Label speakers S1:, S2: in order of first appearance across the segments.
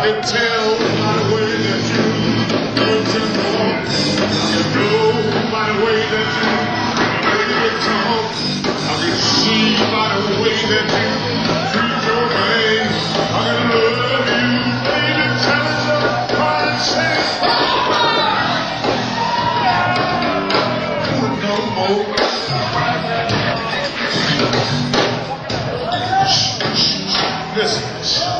S1: can tell by the way that you look and walk. I can know by the way that you talk. I can see by the way that you treat your man. I can love you, baby, tell me so. Cry and say, no more. Listen.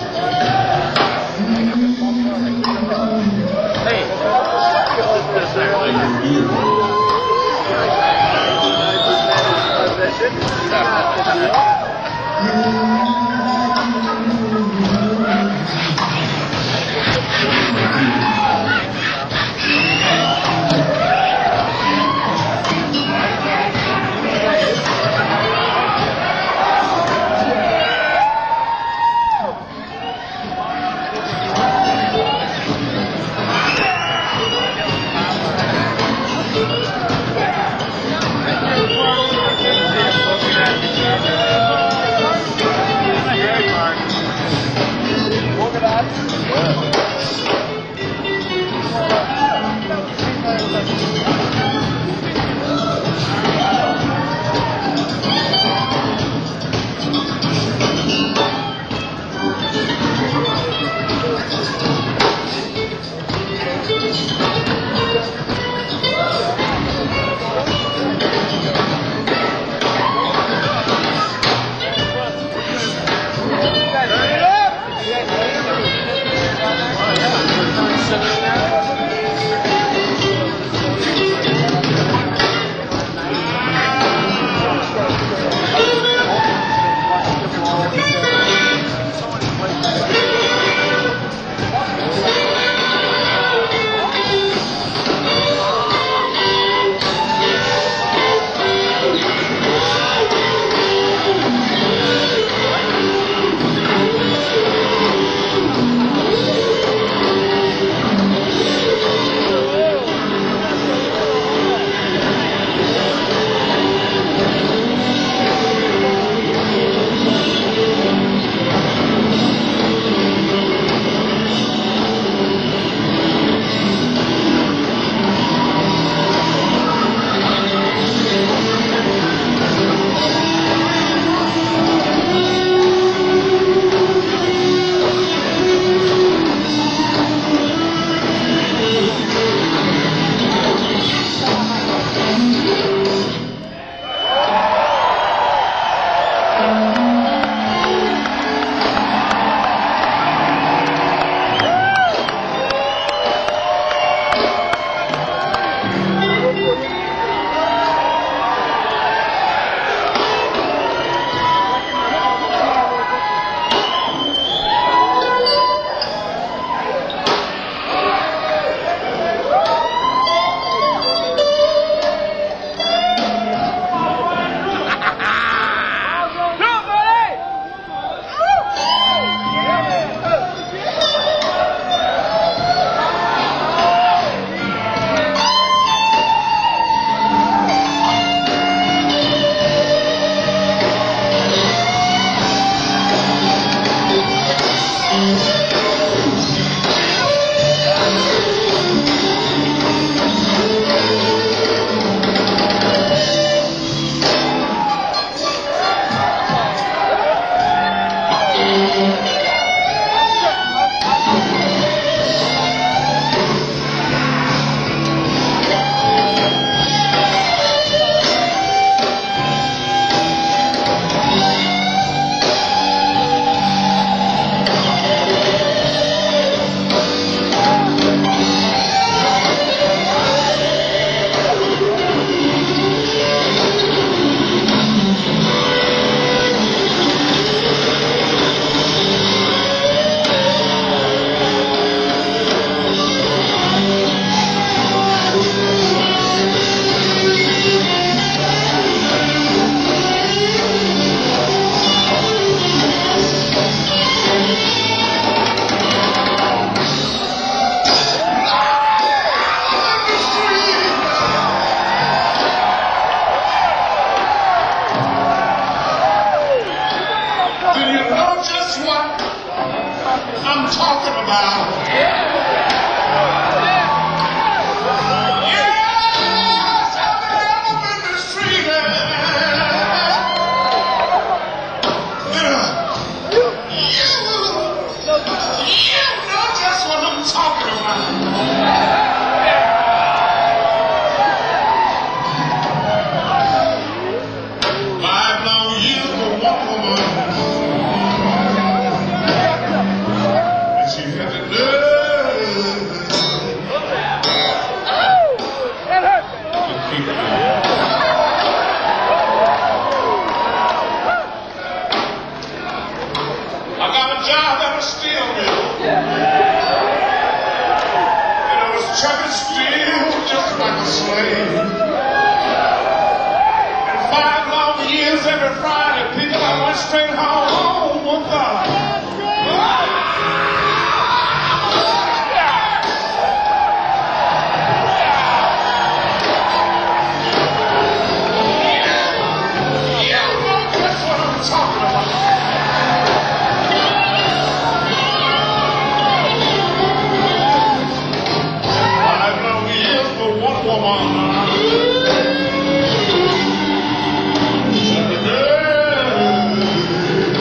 S1: about. Yes, I've been out in the street. You know just what I'm talking about. 5 long years for one woman, and she had the nerve to keep me. I got a job at a steel mill, and I was chucking steel just like a slave. And 5 long years every Friday, people, I went straight home with God. You know just what I'm talking about. 5 long years for one woman. And the girl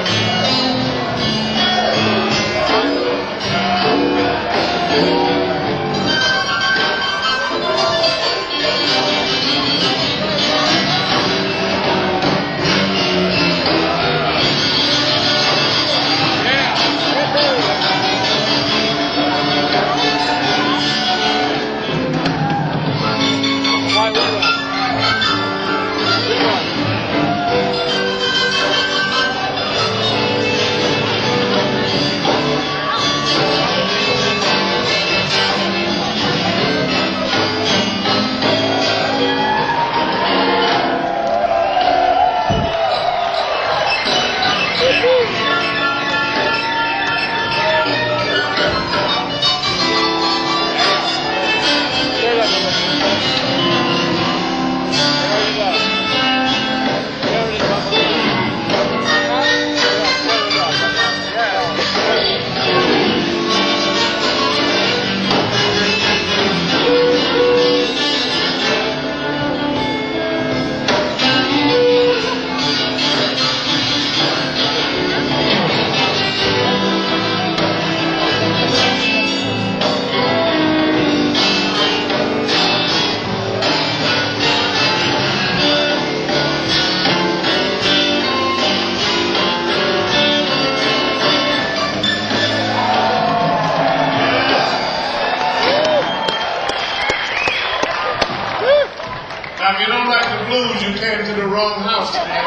S1: Now, if you don't like the blues, you came to the wrong house today.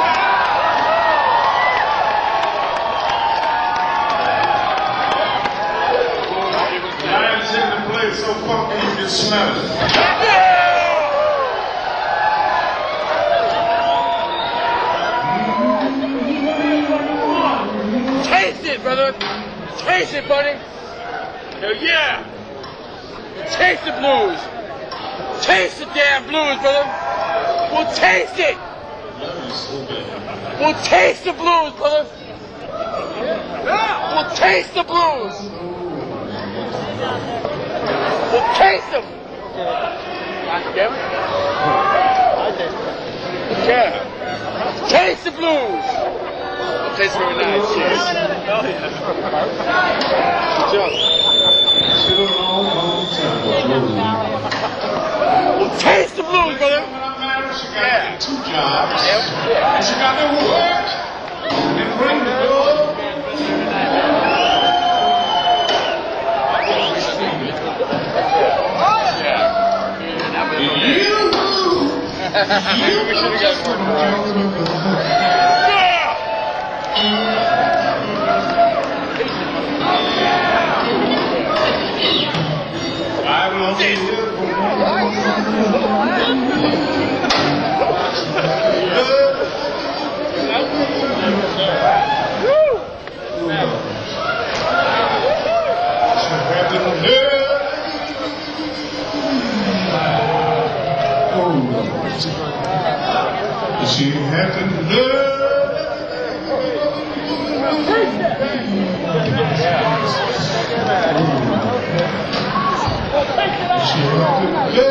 S1: Lions in the place so funky you can smell it.
S2: Taste it, brother. Taste it, buddy. Hell yeah. Taste the blues. Taste the damn blues, brother. We'll taste it. We'll taste the blues, brother. We'll taste the blues. We'll taste them. Damn it. Yeah. Taste the blues. It tastes very nice. Cheers. Oh, yeah. Well, taste the blues, brother.
S1: She got 2 jobs. And she got to work and bring the gold.
S2: Maybe we should have got more.
S1: I will see you. She had the nerve. She had the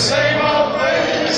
S1: same old place.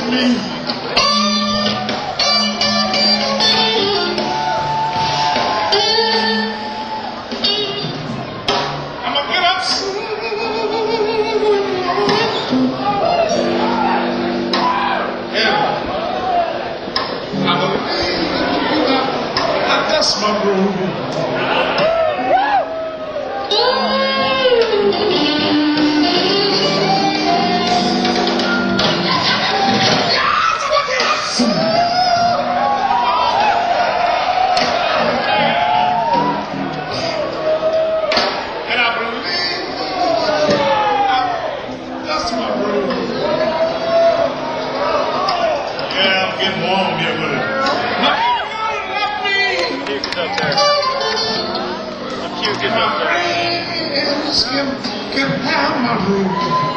S1: me. I'm gonna get up soon. Yeah. I'm gonna I dust my room. And I believe that's my room. Yeah, I'm getting warm here with it. My baby left me.
S2: Puke is up there. The puke is up there.
S1: Friends can have my room.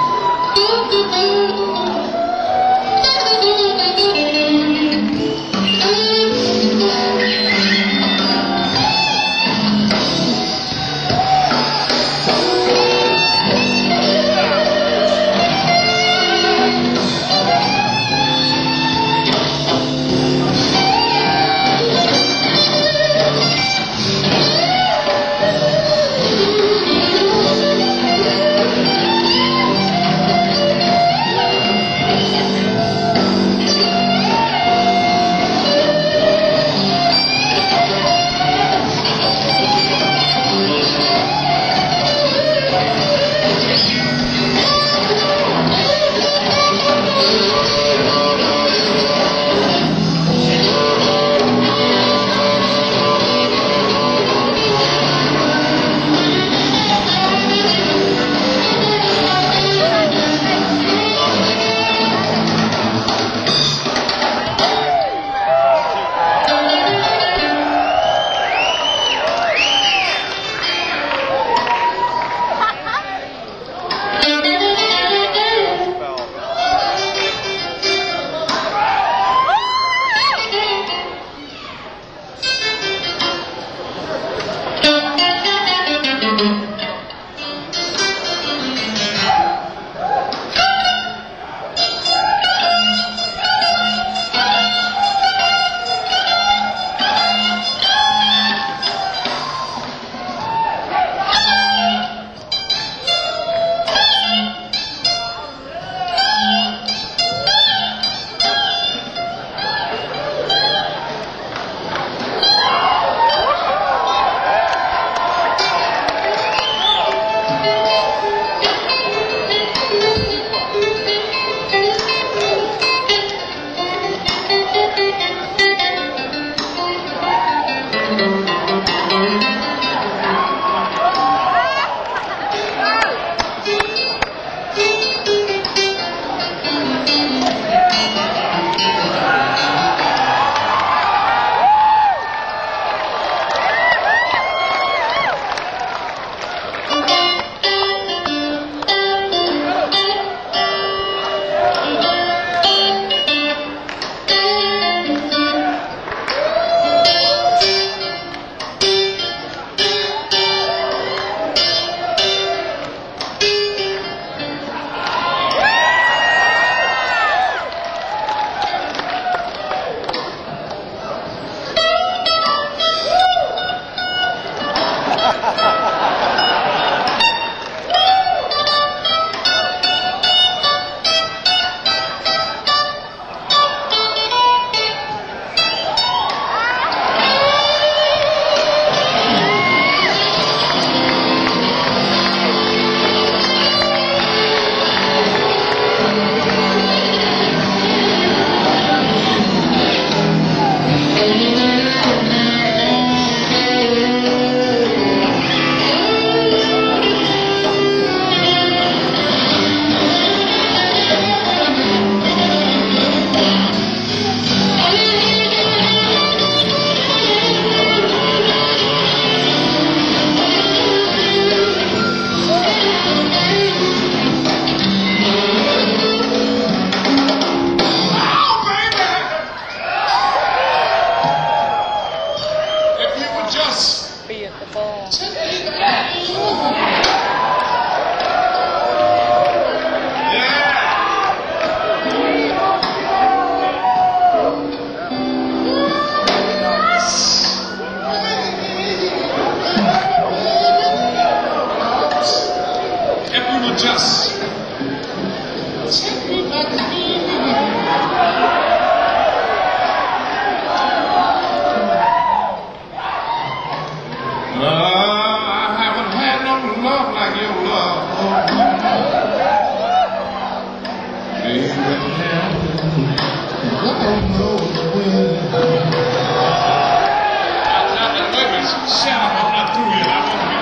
S1: Shut up, I'm not through yet. I won't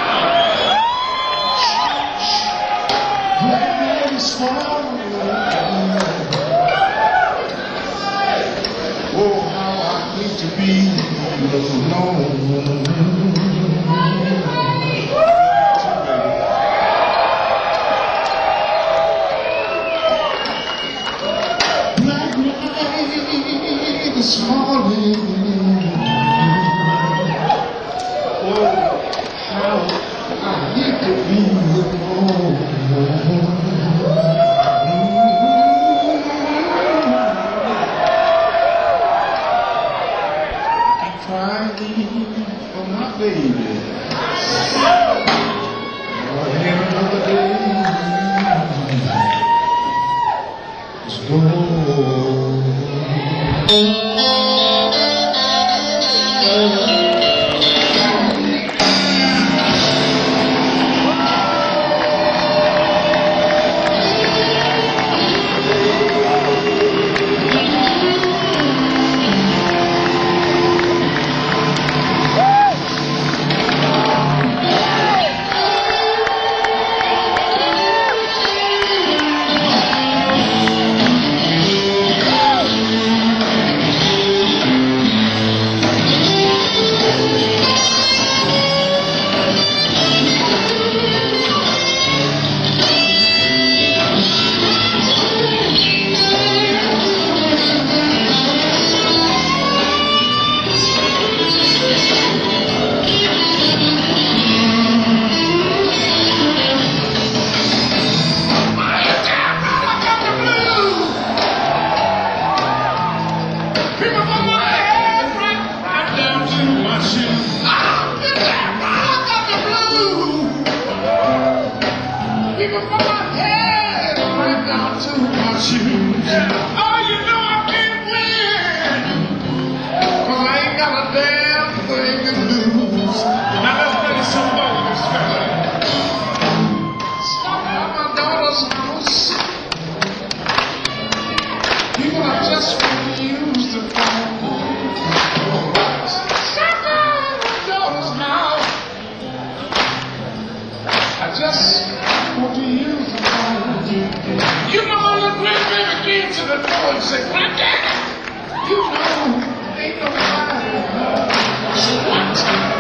S1: be oh, how I need to be alone. Black night this morning. Oh, how I need to be alone. Crying for my baby. Oh, here another day is gone. People put my head right down to my shoes. Oh, you know I can't win, 'cause I ain't got a damn thing to lose. Now let's play some bonus, fella. Stop at my daughter's house. People are just want to use the phone. Stop at my daughter's house. I just want to use the phone. You know my little grandbaby came to the door and said, "Granddaddy, you know ain't nobody." I said, "What?"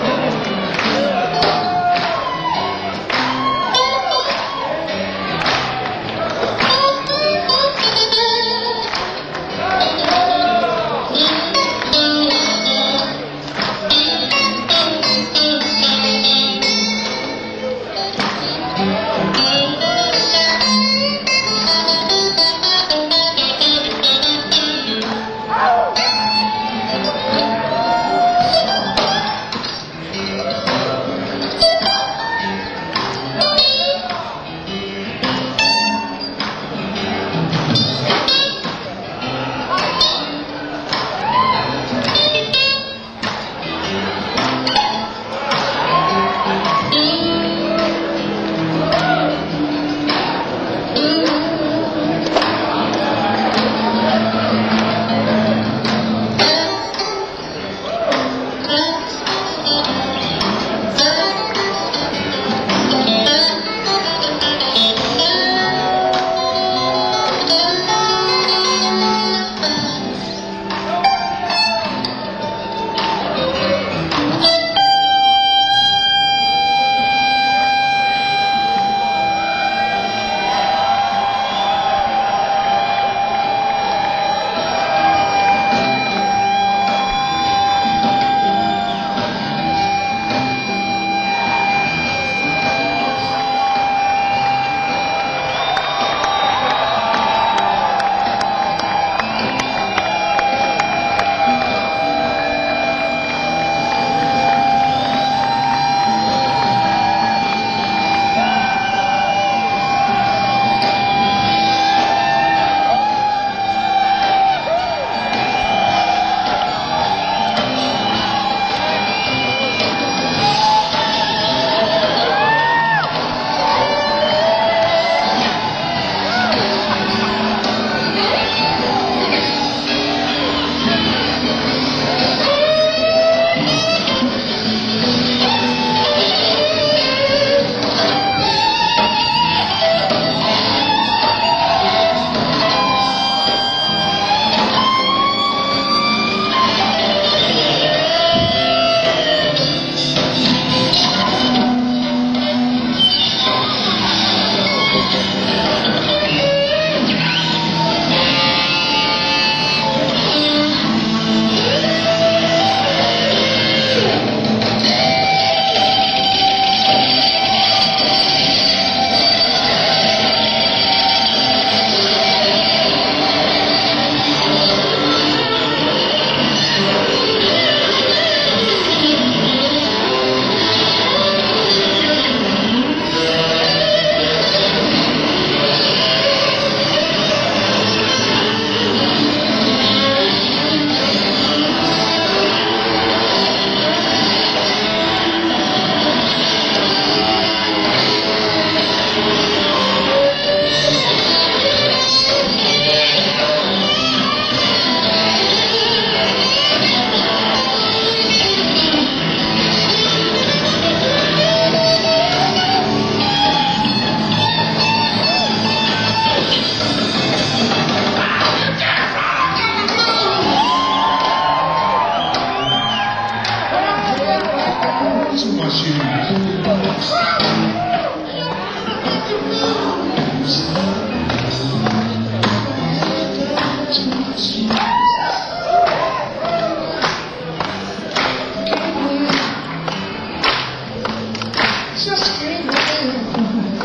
S1: to my shoes. Just can't win.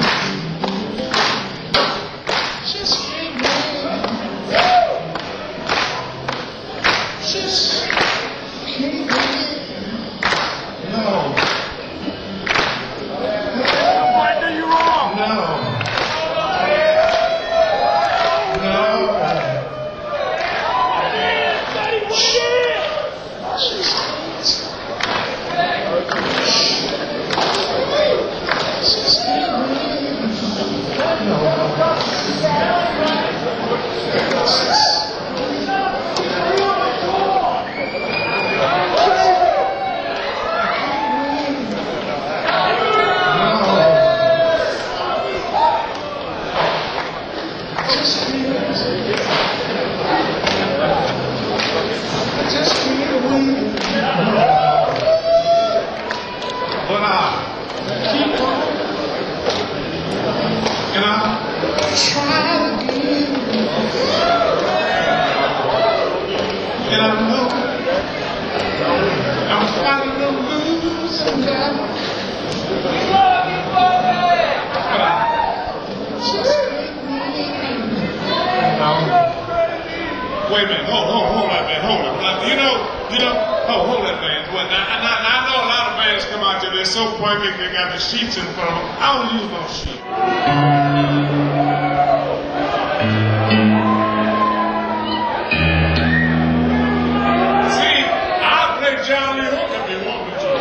S1: Just can't win. Just can't win. No.
S2: Why do you wrong?
S1: No. No. Just can't win. Just can't win. But I keep on, and I try again, and I know I'm fighting a losing battle. But I just can't win. Wait a minute, hold that man, hold it. Hold that man. Well, now, I know a lot of bands come out there, they're so perfect, they got the sheets in front of them. I don't use no sheet. See, I'll play John Lee Hooker if you want me to.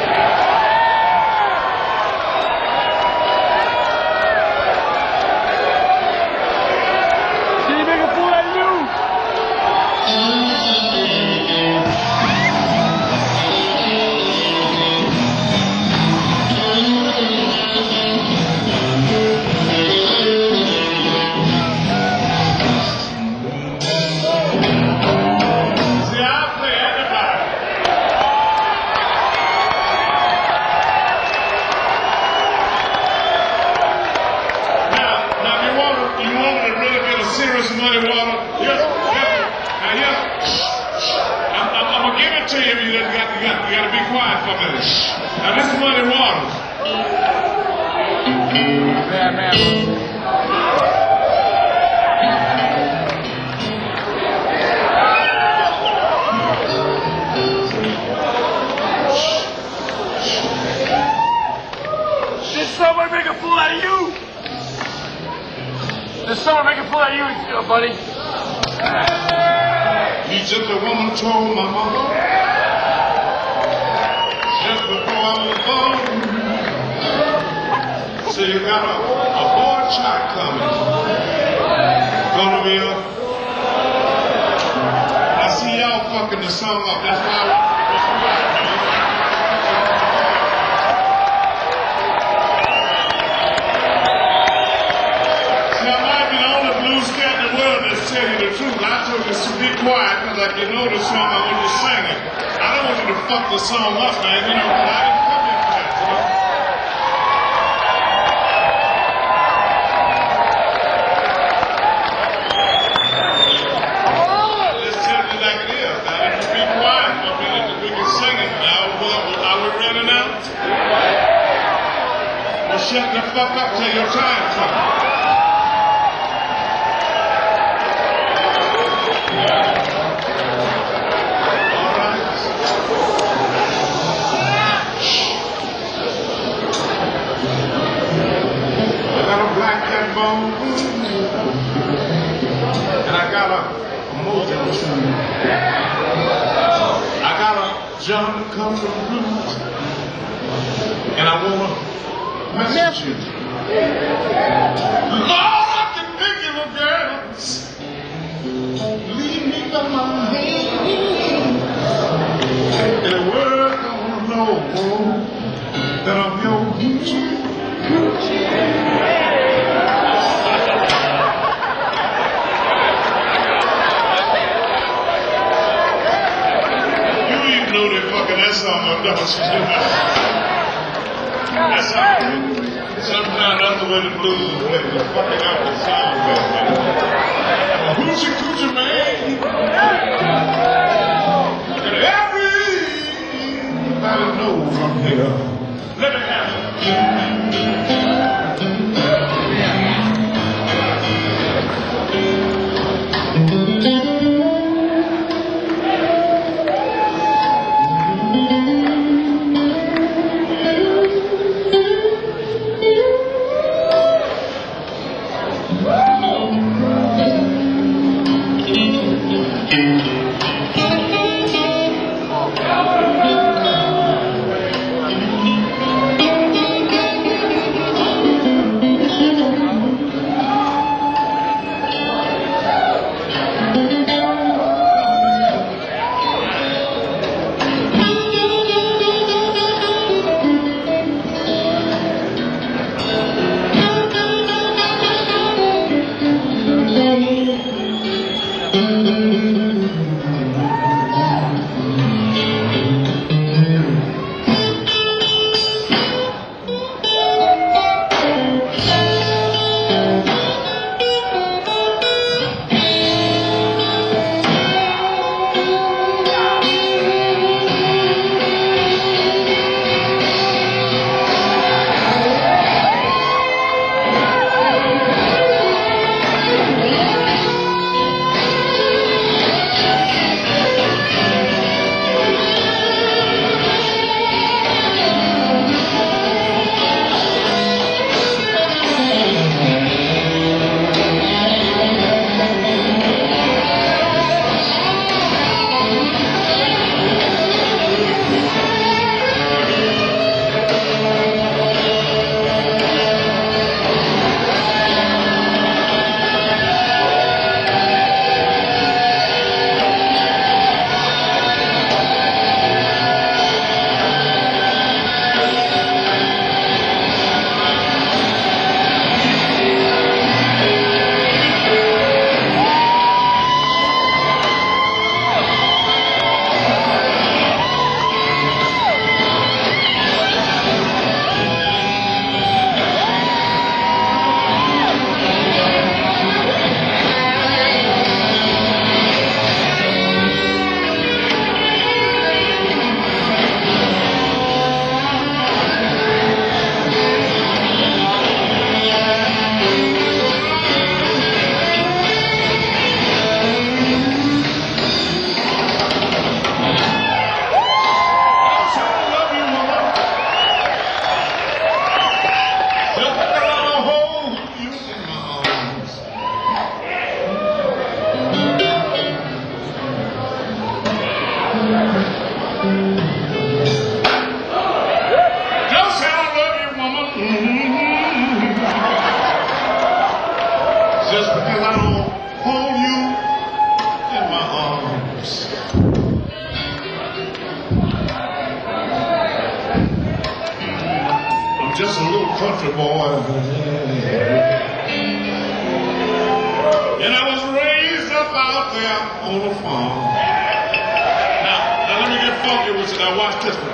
S2: Did he make a fool out of you?
S1: See, I'll play everybody. Now, you want me to really get a serious money water? Now, I'm gonna give it to you. You gotta be quiet for a minute. Now, this is money water.
S2: Bad man. Did someone make a fool out of you? Did someone make a fool out of you, buddy?
S1: He just a woman told my mama just before I was born. So you got a boy child coming. Gonna be I see y'all fucking the song up. That's why See, I might be the only blues cat in the world that's telling you the truth. I told you to be quiet because like you know the song, I want you to sing it. I don't want you to fuck the song up, man. You know, I didn't come here for that, you know. Let's tell you like it is. Now, if you be quiet for a minute, we can sing it. Now, are we running out? Well, shut the fuck up till your time comes. Black cat bone, and I got a mojo tune. I got a John Country blues, and I want to message you. Lord, I can think of a girl, leave me by my hand, and the world don't know that I'm your Gucci. Know they fucking that song up, don't you? That's sometimes that's the way the blues play. They fucking out the sound back. Hoochie coochie man. And everybody knows I'm here. Let it happen. Just because I don't hold you in my arms. I'm just a little country boy. And I was raised up out there on a farm. Now let me get funky with you. Now watch this one.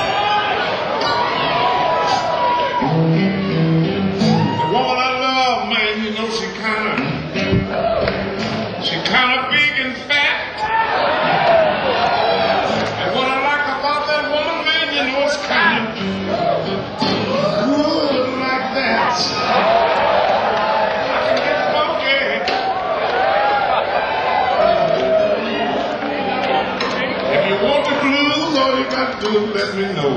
S1: Kind of big and fat. And what I like about that woman, man, you know, it's kind of good like that. I can get funky. If you want the blues, all you got to do is let me know.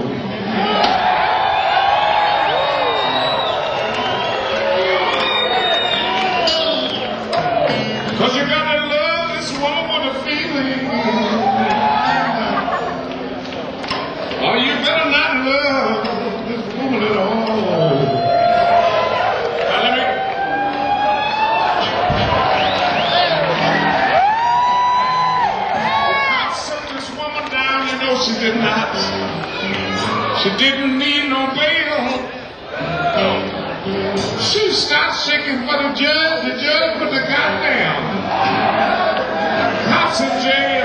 S1: Cause you gotta love this woman with a feeling. Or you better not love this woman at all. Now let me. I set this woman down, you know she did not. She didn't need no bail. She stopped shaking for the judge put the goddamn cops in jail.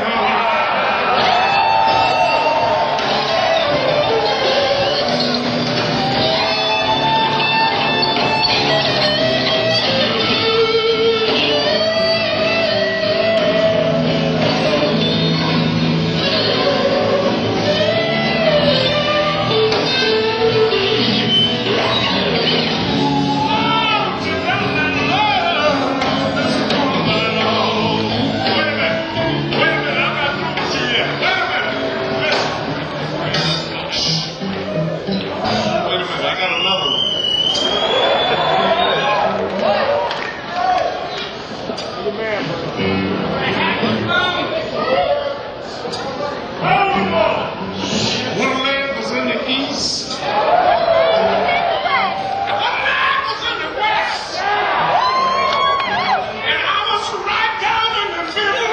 S1: got another one. One leg was in the east. One leg was in the west. And I was right down in the middle.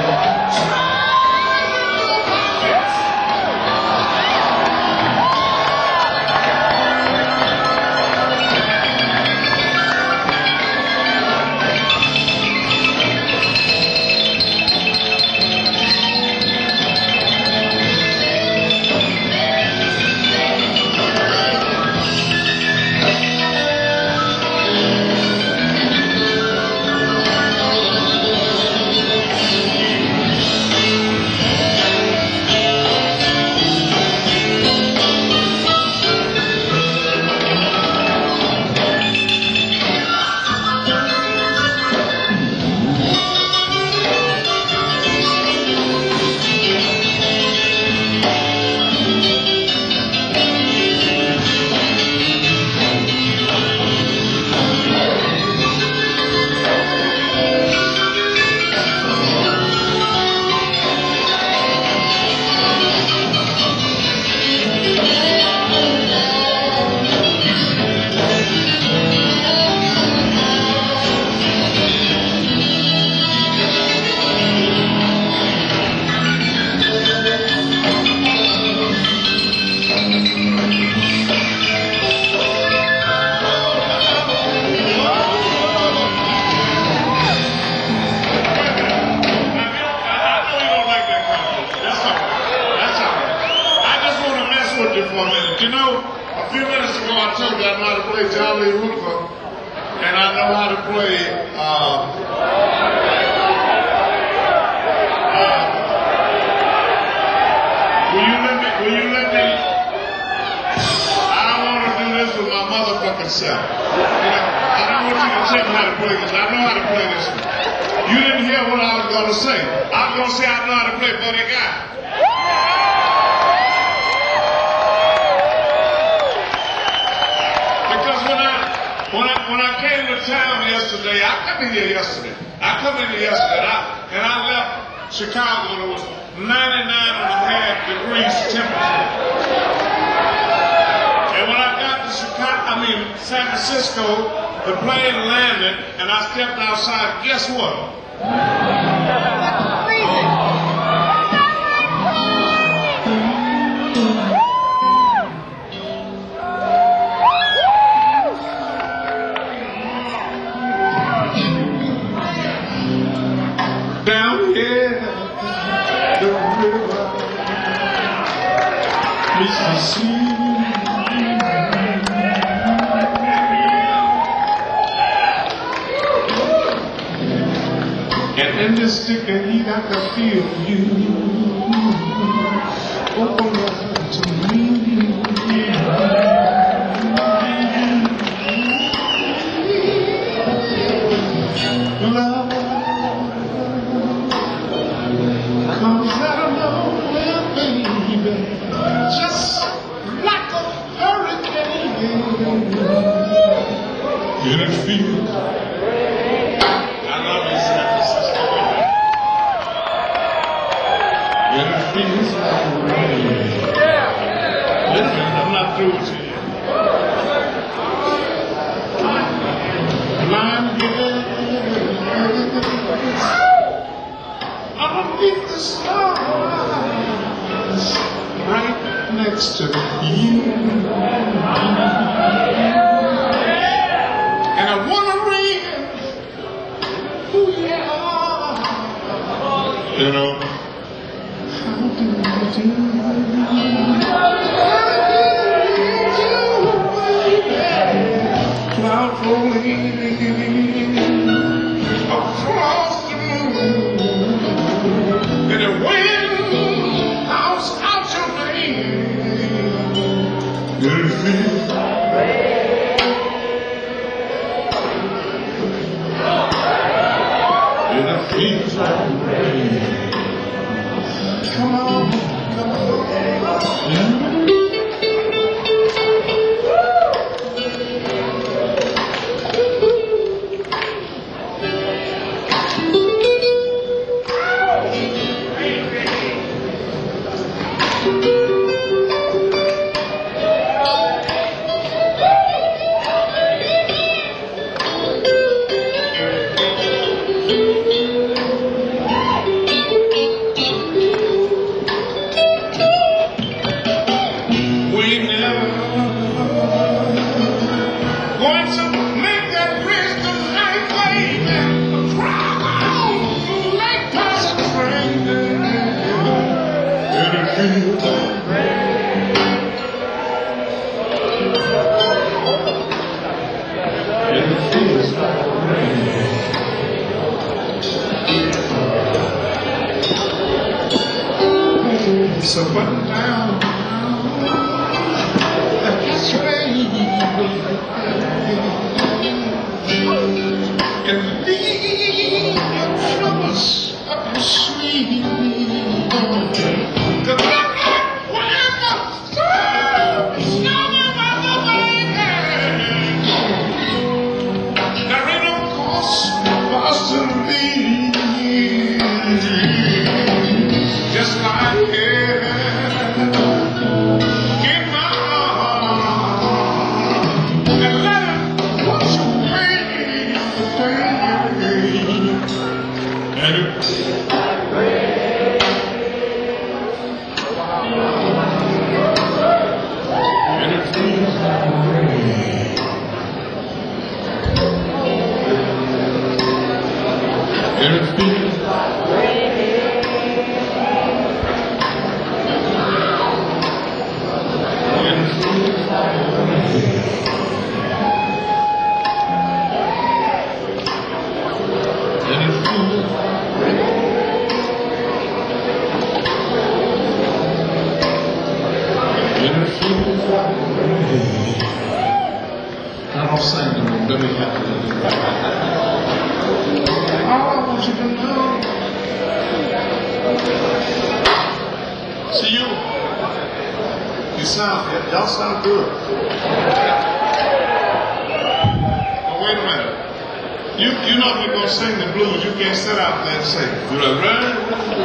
S1: You know, a few minutes ago I told you I know how to play Jolly Hooper, and I know how to play, will you let me, I don't want to do this with my motherfucking self. I don't want you to tell me how to play this. I know how to play this. You didn't hear what I was going to say. I was going to say I know how to play Buddy Guy. When I came to town yesterday, I come in here yesterday, and I left Chicago. It was 99.5 degrees temperature. And when I got to San Francisco, the plane landed, and I stepped outside. Guess what? Down here, the river, Mississippi. And in this stick of heat, I can feel you. Open up to me. Love. Comes out of nowhere, baby, just like a hurricane. And it feels, I love you, San Francisco. And it feels like rain. Listen, I'm not through with you yet. Blind girls underneath the stars, right next to you. And I wanna read who you are. You know, how do you do? Cloud rolling across the moon. And the wind howls out your name. And it feels like rain. And it feels like rain. Come on, come on. So button down, that's rain, and leave your troubles up your sleeve. 'Cause whenever it's not about the way, there ain't no cost for us to leave. Just like I don't sing to them, Billy had to do it. All I want you to know, see y'all sound good. But wait a minute. You know if you're going to sing the blues, you can't sit out there and say, right?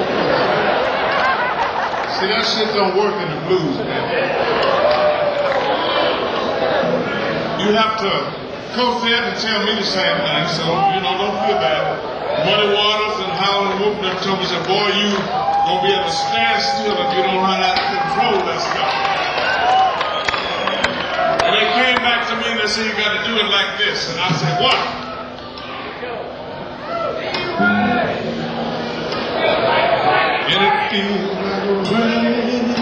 S1: See, that shit don't work in the blues, man. You have to coach there and tell me the same thing, so, don't feel bad. Muddy Waters and Howlin' Wolf them told me, said, boy, you gonna be at a standstill if you don't know how to control that stuff. And they came back to me and they said, you gotta do it like this. And I said, what? And it feels like rain.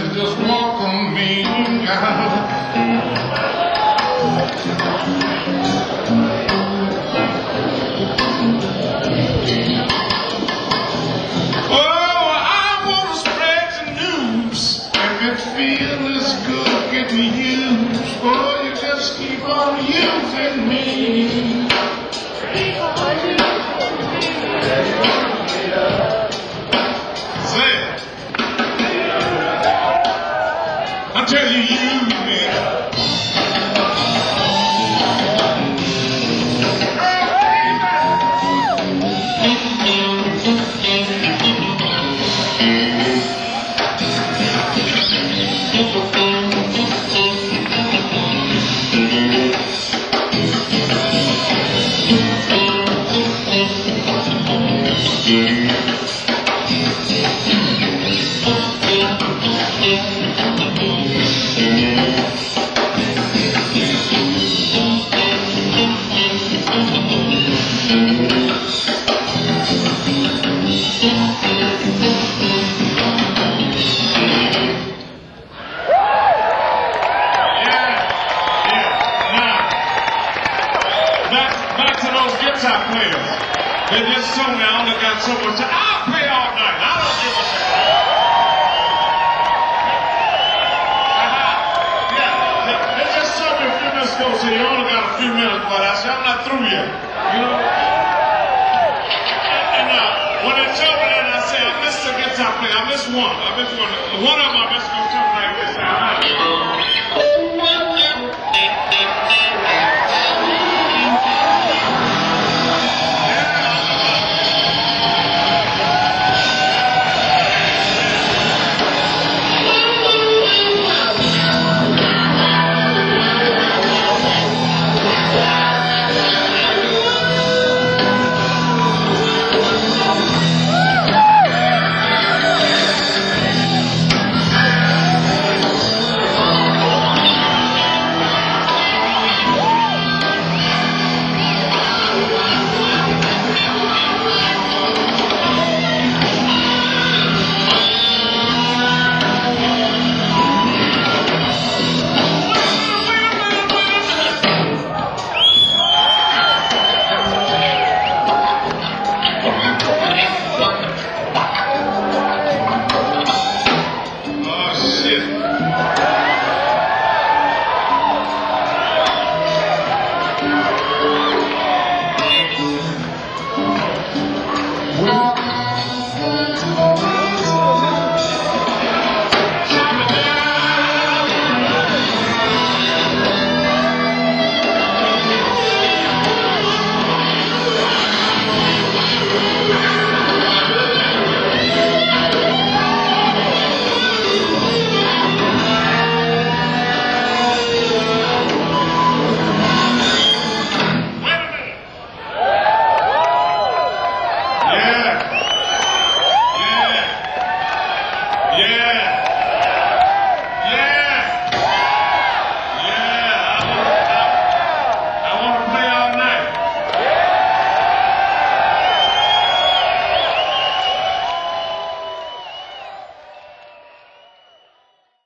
S1: Just walk on me. tell you, you man. Back to those guitar players. They just told me I only got so much time. I'll play all night. I don't give a shit. They just told me a few minutes ago, so you only got a few minutes, but I said, I'm not through yet. You know? And when they told me that, I said, I missed the guitar player. I missed one. One of them I missed going to